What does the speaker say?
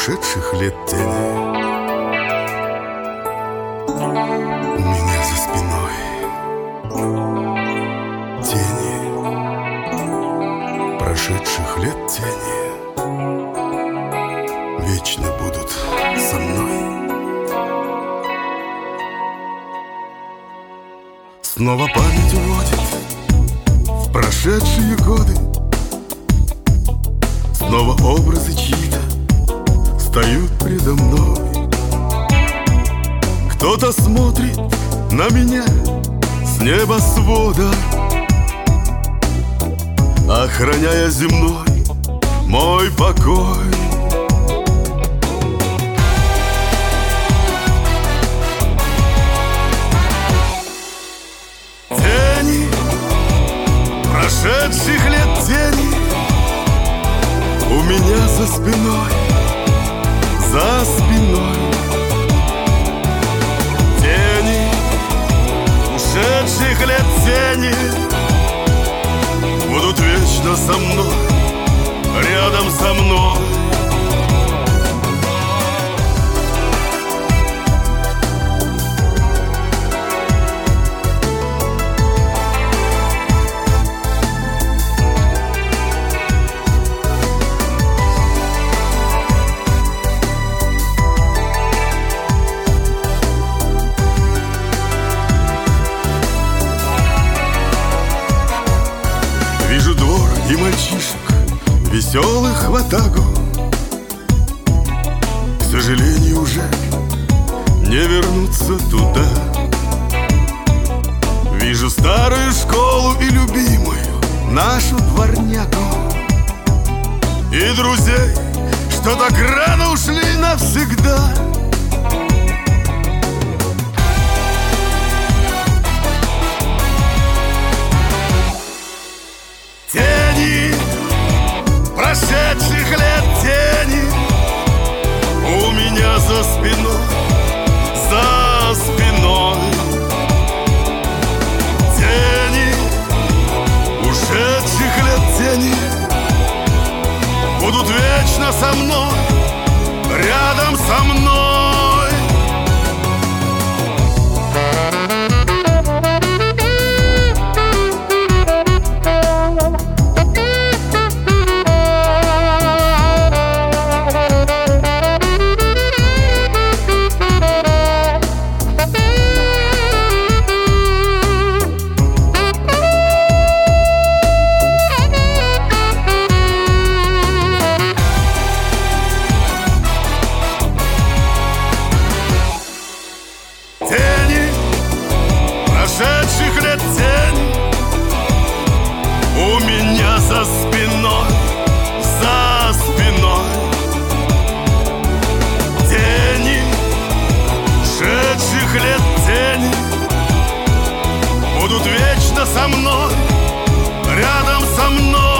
ушедших лет тени у меня за спиной. Тени прошедших лет тени вечно будут со мной. Снова память уводит в прошедшие годы. Снова образы чьи-то встают предо мной. Кто-то смотрит на меня с небосвода, охраняя земной мой покой. Тени прошедших лет тени у меня за спиной, за спиной. Тени ушедших лет тени будут вечно со мной, рядом со мной. Вижу двор и мальчишек, веселых в атаку. К сожалению, уже не вернуться туда. Вижу старую школу и любимую нашу дворняку, и друзей, что так рано ушли навсегда. Тени прошедших лет тени у меня за спиной, за спиной. Тени ушедших лет тени будут вечно со мной, рядом со мной. Тени прошедших лет тени у меня за спиной, за спиной. Тени ушедших лет тени будут вечно со мной, рядом со мной.